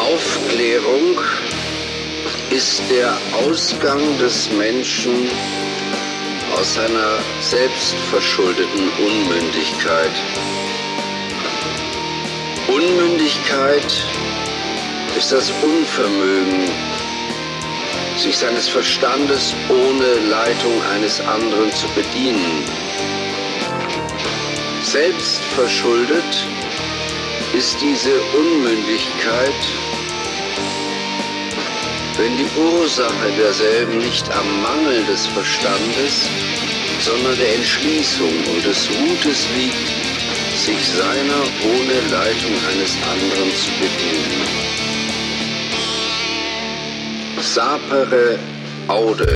Aufklärung ist der Ausgang des Menschen aus seiner selbstverschuldeten Unmündigkeit. Unmündigkeit ist das Unvermögen, sich seines Verstandes ohne Leitung eines anderen zu bedienen. Selbstverschuldet ist diese Unmündigkeit, wenn die Ursache derselben nicht am Mangel des Verstandes, sondern der Entschließung und des Mutes liegt, sich seiner ohne Leitung eines anderen zu bedienen. Sapere aude.